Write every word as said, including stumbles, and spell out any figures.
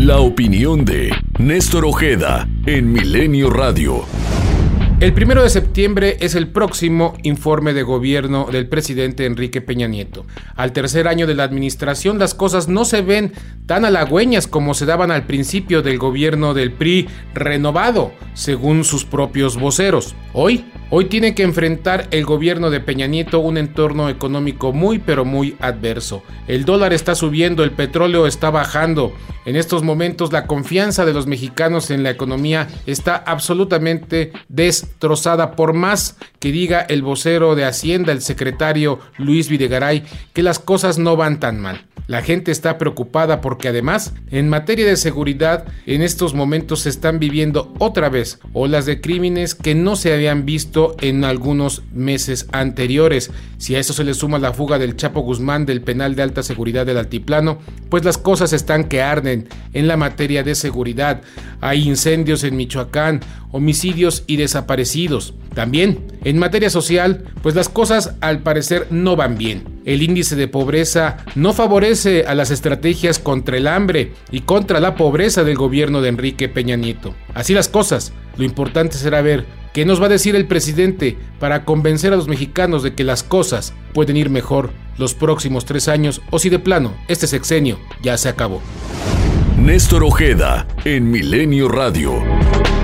La opinión de Néstor Ojeda en Milenio Radio. El primero de septiembre es el próximo informe de gobierno del presidente Enrique Peña Nieto. Al tercer año de la administración, las cosas no se ven tan halagüeñas como se daban al principio del gobierno del P R I renovado, según sus propios voceros. Hoy, hoy tiene que enfrentar el gobierno de Peña Nieto un entorno económico muy pero muy adverso. El dólar está subiendo, el petróleo está bajando. En estos momentos la confianza de los mexicanos en la economía está absolutamente destrozada, por más que diga el vocero de Hacienda, el secretario Luis Videgaray, que las cosas no van tan mal. La gente está preocupada porque además, en materia de seguridad, en estos momentos se están viviendo otra vez olas de crímenes que no se habían visto en algunos meses anteriores. Si a eso se le suma la fuga del Chapo Guzmán del penal de alta seguridad del Altiplano, pues las cosas están que arden en la materia de seguridad. Hay incendios en Michoacán, homicidios y desaparecidos. También, en materia social, pues las cosas al parecer no van bien. El índice de pobreza no favorece a las estrategias contra el hambre y contra la pobreza del gobierno de Enrique Peña Nieto. Así las cosas, lo importante será ver qué nos va a decir el presidente para convencer a los mexicanos de que las cosas pueden ir mejor los próximos tres años o si de plano este sexenio ya se acabó. Néstor Ojeda en Milenio Radio.